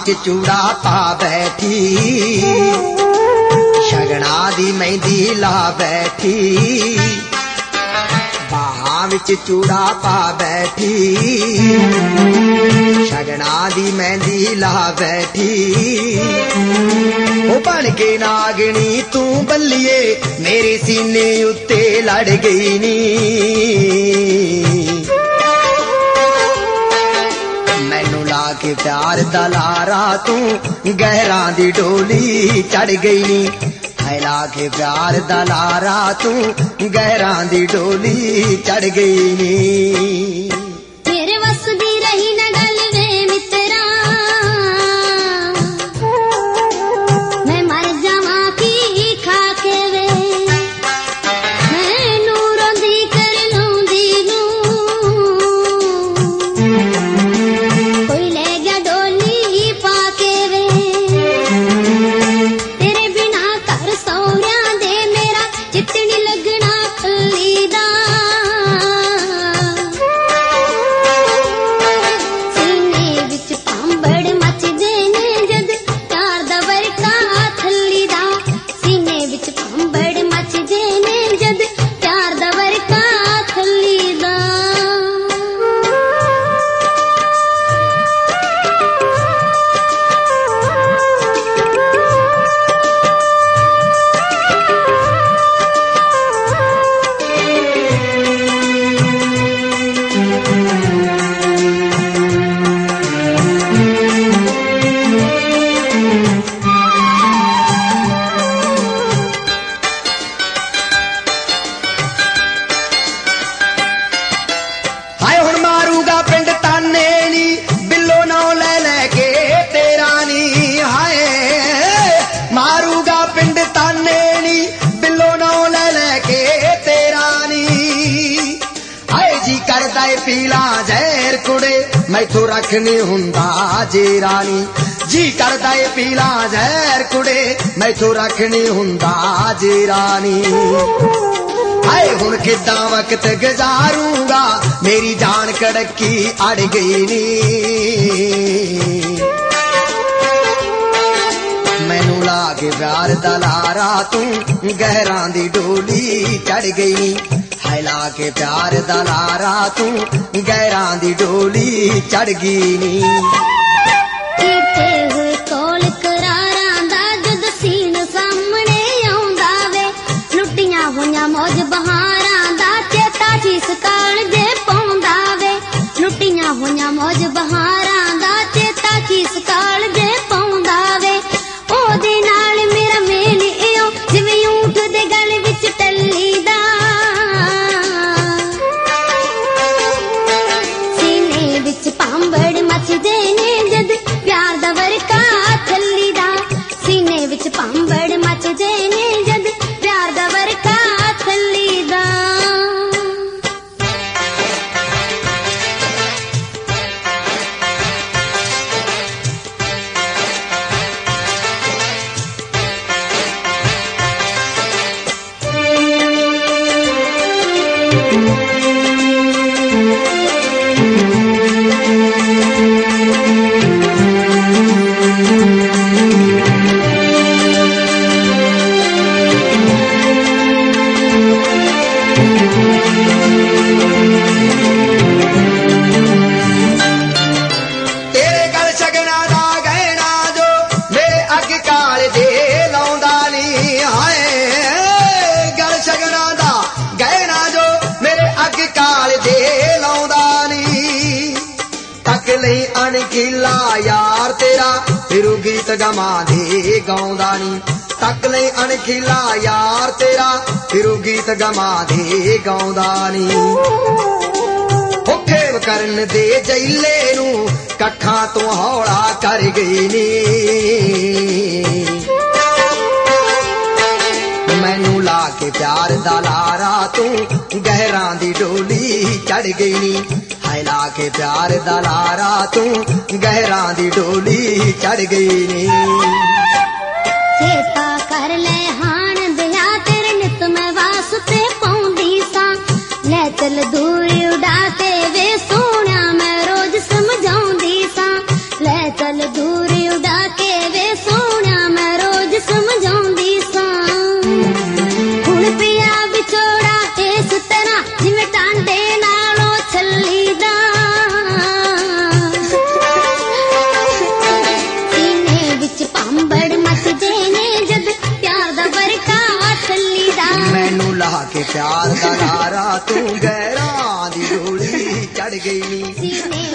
विच चूड़ा पा बैठी, शगना दी मेहंदी ला बैठी, बाहां विच चूड़ा पा बैठी, शगना दी मेहंदी ला बैठी। ओ बन के नागनी तू बल्लिए मेरे सीने उत्ते लड़ गई नी, मैनू ला के प्यार दा लारा तू गहरां दी डोली चढ़ गई नी, ला के प्यार दा लारा तू गहरां दी डोली चढ़ गई नी। तेरे वस दी रही न गल वे मित्रा, मैं मर जावां की खा के वे, मैनू रोंदी कर लूंदी नू, कोई ले गया डोली पा के वे, तेरे बिना कर सौरियां दे मेरा चित्त नी लगना खल्ली दा, सीने विच भांबड़ मचदे ने जद प्यार दा वरका थल्ली दा, सीने विच भांबड़ मचदे ने जद प्यार दा वरका थल्ली दा। हाय हुण मारूगा पिंड ताने नी, बिल्लो नौ ले लेके तेरा नी, हाय मारूगा पिंड ताने नी, बिल्लो नौ ले लेके तेरा नी, हाय जी करदा ए पीला जहर कुड़े मैथों रख नी हुंदा जे रानी, जी करदा ए पीला जहर कुड़े मैथों रख नी हुंदा जे रानी। हाय हुण किदां वक्त गुजारूंगा मेरी जान कड़की अड़ गई नी, मैनू ला के प्यार दा लारा तू गहरां दी डोली चढ़ गई नी, हाय ला के प्यार दा लारा तू गहरां दी डोली चढ़ गई नी। कीते होए कोल करारां दा जद सीन सामने आउंदा वे, लुटियां होइयां मौज बहारां दा चेता चीस कालजे पाउंदा वे, लुटियां होइयां मौज बहारां दा चेता चीस कालजे पाउंदा वे, ओदे नाल मेरा मेल इयो जिवें ऊंट दे गल विच टल्ली दा, सीने विच भांबड़ मचदे ने जद प्यार दा वरका थल्ली दा, सीने विच भांबड़ मचदे ने जद प्यार दा वरका थल्ली दा। तेरे गल शगना दा गहना जो मेरे अग काल दे लाउंदा नी, हाय गल शगना दा गहना जो मेरे अग काल दे लाउंदा नी, तक लई अणखीला यार तेरा फिरू गीत गमा दे गाउंदा नी, तक लई अणखीला यार तेरा फिरू गीत गमा दे गाउंदा नी। खेव करन दे जैले नू कखां तो हौला कर गई नी, मैनू ला के प्यार दा लारा तू गहरां दी डोली चढ़ गई नी, हाय ला के प्यार दा लारा तू गहरां दी डोली चढ़ गई नी। चेता कर ले हाण दया तेरे नित मैं वास्ते पाउंदी सा, ले चल दूर उड़ा के वे सोहणिया मैं रोज समझाउंदी सा, ले चल दूर उड़ा ਤੂੰ ਗੈਰਾਂ ਦੀ ਡੋਲੀ ਚੜ ਗਈ ਨੀ ਸੀਨੇ